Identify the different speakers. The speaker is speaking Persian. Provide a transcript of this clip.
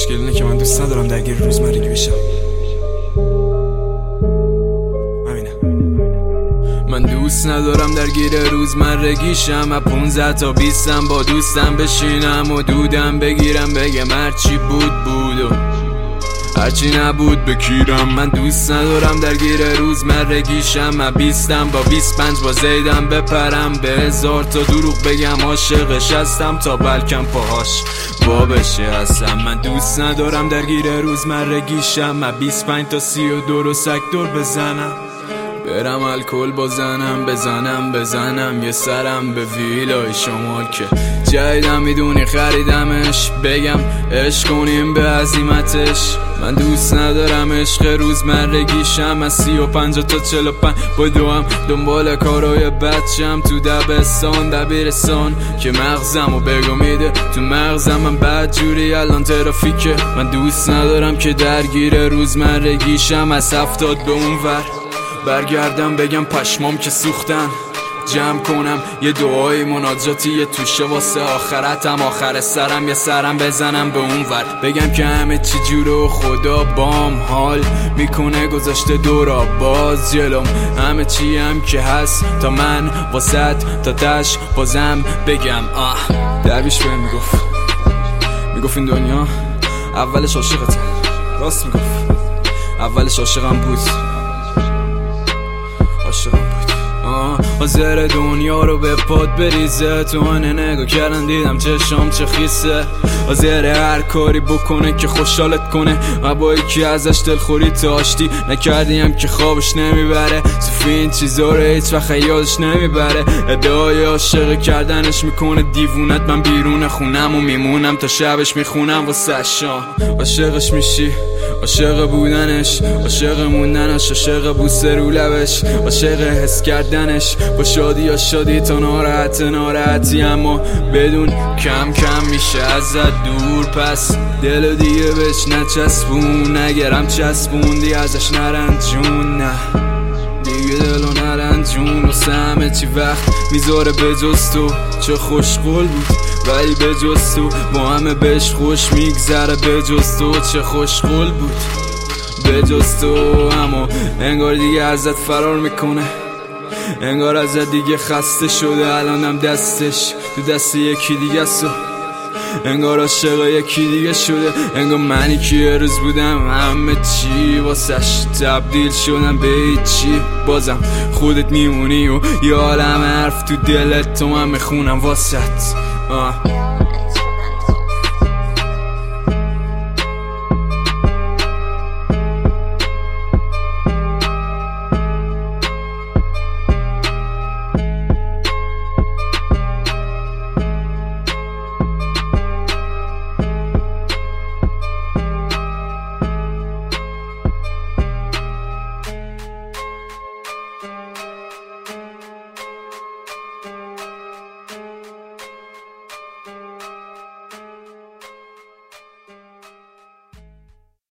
Speaker 1: مشکل اینه که من دوست ندارم درگیر روزمرگی بشم. همینه. من دوست ندارم درگیر روزمرگیشم. از 15 تا 20م با دوستم بشینم و دودم بگیرم بگم هرچی بود و هرچی نبود بکیرم. من دوست ندارم درگیر روزمرگیشم. از 20م با 25 با زیدم بپرم به 1000 تا دروغ بگم عاشقش هستم تا بلکم پاهاش بابشه هستم. من دوست ندارم درگیر روزمرگیشم. از 25 تا 32 رو سکتور بزنم، برم الکل بزنم یه سرم به ویلای شمال که جایدم میدونی خریدمش، بگم عشق کنیم به عزیمتش. من دوست ندارم عشق روزمرگیشم. از 35 تا 45 با دوام دنبال کارای بچم تو دبیرستان که مغزمو بگو میده تو مغزم. من بدجوری الان ترافیکه. من دوست ندارم که درگیر روزمرگیشم. از 70 به اون ور برگردم بگم پشمام که سوختن، جمع کنم یه دعای مناجاتی یه توشه واسه آخرتم، آخر سرم یه سرم بزنم به اون ور بگم که همه چی جوره و خدا بام حال میکنه گذاشته دورا باز جلوم همه چی هم که هست تا من واسط تا تش بازم بگم درویش بهم میگفت این دنیا اولش عاشقته. راست میگفت، اولش عاشقم بود. حاضر دنیا رو به پاد بریزه، تو آینه نگاه کردن دیدم چشام چه خیسه. حاضر هر کاری بکنه که خوشحالت کنه و با یکی ازش دلخوری تا آشتی نکردیم که خوابش نمیبره. صوفی این چیزا رو هیچ وقت یادش نمیبره. ادعای عاشق کردنش میکنه دیوونت. من بیرون خونم و میمونم تا شبش میخونم واسه شام. عاشقش میشی، عاشق بودنش، عاشق موندنش، عاشق بوسه رو لبش، عاشق حس کردنش با شادی یا شادی تا ناراحتی اما بدون کم میشه ازت دور. پس دل دیگه بهش نچسبون، اگرم چسبوندی ازش نرنجون. نه دیگه دلو نرنجون. واسه همه چی وقت میذاره به جز تو. چه خوشقول بود ولی به جز تو با همه بهش خوش میگذره. به جز تو چه خوشقول بود به جز تو، اما انگار دیگه ازت فرار میکنه، انگار ازت دیگه خسته شده. الانم دستش تو دست یکی دیگه است، انگار عاشق یکی دیگه شده. انگار منی که یه روز بودم همه چی واسش تبدیل شدم به هیچی. بازم خودت میمونی و یه عالم حرف تو دلت، تو من میخونم واسط.